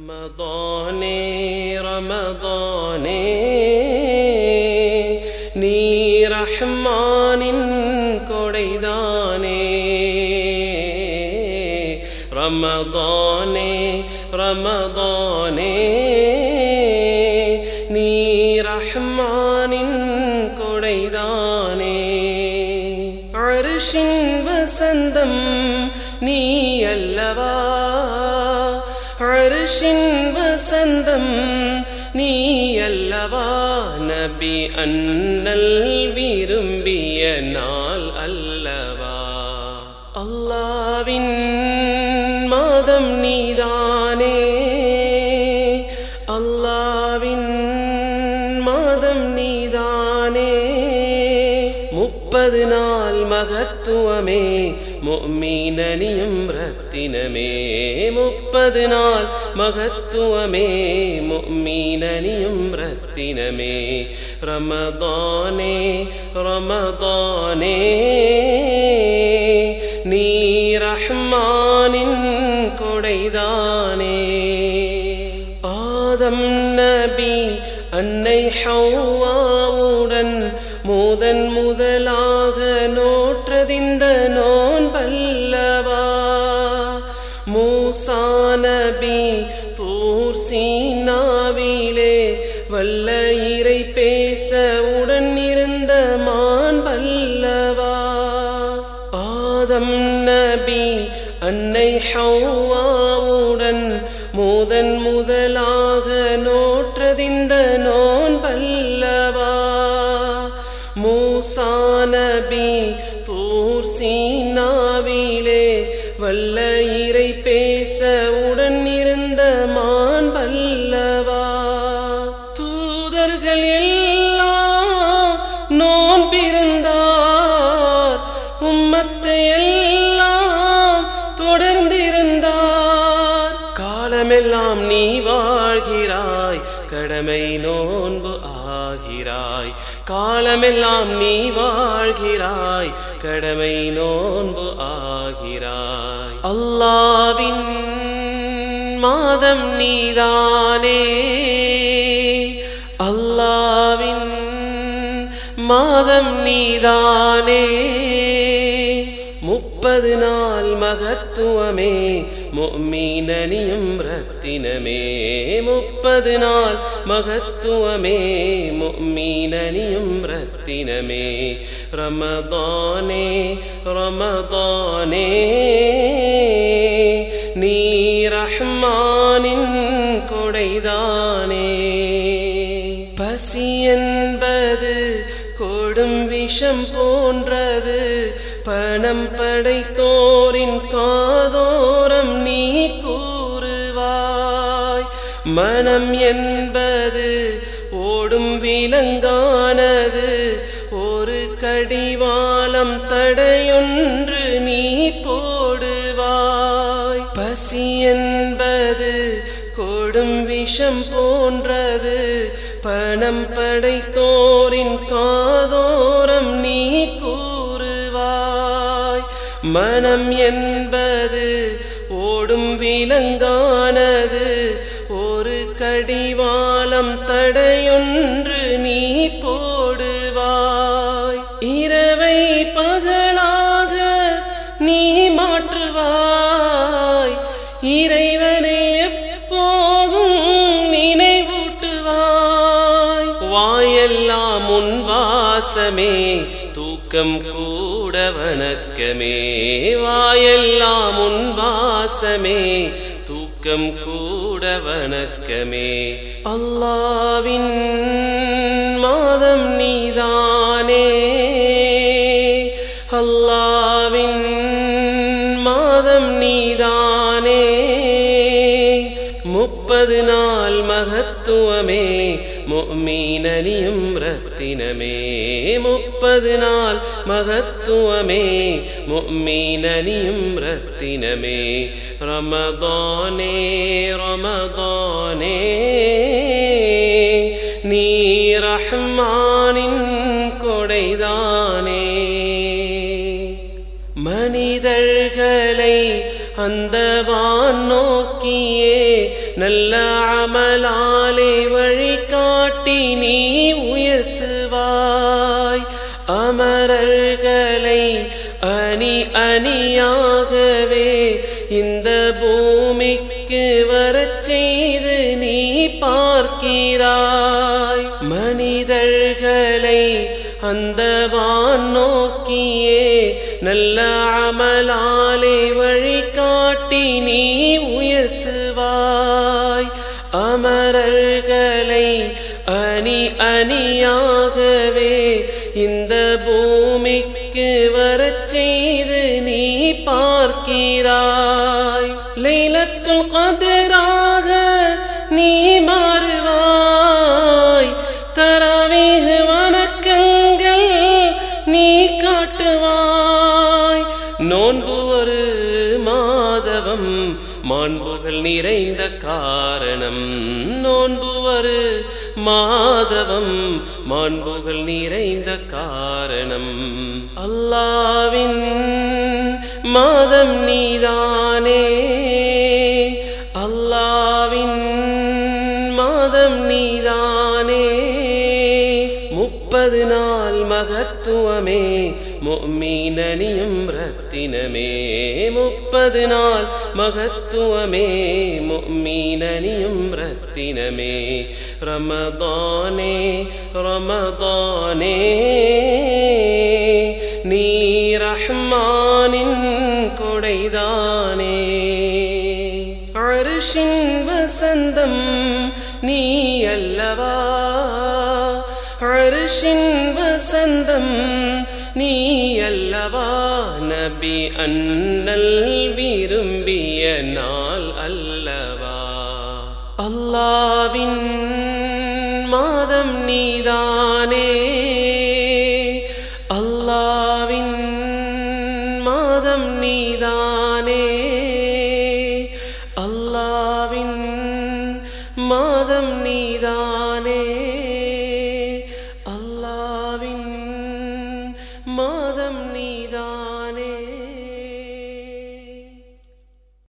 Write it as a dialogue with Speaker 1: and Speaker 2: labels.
Speaker 1: ரமதானே ரமதானே நீ ரஹ்மானின் கொடைதானே. ரமதானே ரமதானே நீ ரஹ்மானின் கொடைதானே. அர்ஷின் வசந்தம் நீ அல்லவா, அர்ஷின் வசந்தம் நீ அல்லவா. நபி அன்னல் விரும்பிய நாள் அல்லவா. அல்லாவின் மாதம் நீதானே, அல்லாவின் மாதம் நீதானே. 30 நாள் மகத்துவமே முஃமினனியும் ரத்தினமே. 30 நாள் மகத்துவமே முஃமினனியும் ரத்தினமே. ரமதானே ரமதானே நீ ரஹ்மானின் கொடைதானே. ஆதம் நபி அன்னை ஹவ்வாவுடன் முதலாக நோற்றதிந்த நோன்பல்லவா. மூசா நபி தூர் சீனாவிலே வல்ல இறை பேச உடன் இருந்த மான்பல்லவா. ஆதம் நபி அன்னை ஹவ்வாவுடன் முதலாக நோற்றதிந்த நோன்பல்லவா. மூசா நபி தூர் சீனாவிலே வல்ல இறை பேச உடன் இருந்த மான்பல்லவா. தூதர்கள் எல்லாம் நோன்பிருந்தார், உம்மத்தை எல்லாம் தொடர்ந்திருந்தார். காலமெல்லாம் நீ வாழ்கிறாய், கடமை நோன்பு ஆகிறாய். காலமெல்லாம் நீ வாழ்கிறாய், கடமை நோன்பு ஆகிறாய். அல்லாவின் மாதம் நீதானே, அல்லாவின் மாதம் நீதானே. 30 நாள் மகத்துவமே முஃமினனியும் ரத்தினமே. 30 நாள் மகத்துவமே முஃமினனியும் ரத்தினமே. ரமதானே ரமதானே நீ ரஹ்மானின் கொடைதானே. பசி என்பது கொடும் விஷம் போன்றது, பணம் படைத்தோரின் காதோரம் நீ கூறுவாய். மனம் என்பது ஓடும் விலங்கானது, ஒரு கடிவாளம் தடையொன்று நீ போடுவாய். பசி என்பது கொடும் விஷம் போன்றது, பணம் படைத்தோரின் காதோரம் நீ கூறுவாய். மனம் என்பது ஓடும் விலங்கானது, ஒரு கடிவாளம் தடையொன்று நீ போடுவாய். இரவை பகலாக நீ மாற்றுவாய், இறைவனை எப்போதும் நினைவூட்டுவாய். வாயெல்லாம் உன் வாசமே, தூக்கம் கூட வணக்கமே. வாயெல்லாம் உன் வாசமே, தூக்கம் கூட வணக்கமே. அல்லாவின் மாதம் நீதானே, அல்லாவின் மாதம் நீதானே. 30 நாள் மகத்துவமே முஃமினனியும் ரத்தினமே. 30 நாள் மகத்துவமே முஃமினனியும் ரத்தினமே. ரமதானே ரமதானே நீ ரஹ்மானின் கொடைதானே. மனிதர்களை அந்த வான் நோக்கியே நல்ல அமலாலே வழிகாட்டி நீ உயர்த்துவாய் அமரர்களை அணி அணியாகவே இந்த பூமிக்கு வரச் செய்து நீ பார்க்கிறாய் மனிதர்களை அந்த வான் நோக்கியே நல்ல அமலாலே வழிகாட்டி நீ உயர்த்துவாய் அமரர்களை அணி அணியாகவே இந்த பூமிக்கு வரச் செய்து நீ பார்க்கிறாய் லைலத்துல் கத்ராக நீ மாறுவாய் தராவீஹ் வணக்கங்கள் நீ காட்டுவாய் நோன்பு ஒரு மாதவம் மாண்புகள் நிறைந்த காரணம் நோன்பு ஒரு மாதவம் மாண்புகள் நிறைந்த காரணம் அல்லாஹ்வின் மாதம் நீதானே அல்லாஹ்வின் மாதம் நீதானே 30 நாள் மகத்துவமே முஃமினனியும் ரத்தினமே 30 நாள் மகத்துவமே முஃமினனியும் ரத்தினமே ரமதானே ரமதானே நீ ரஹ்மானின் கொடைதானே அர்ஷின் வசந்தம் நீ அல்லவா அர்ஷின் வசந்தம் நீ அல்லவா நபி அண்ணல் விரும்பிய நாள் அல்லவா அல்லாஹ்வின் மாதம் நீதானே அல்லாஹ்வின் மாதம் நீதானே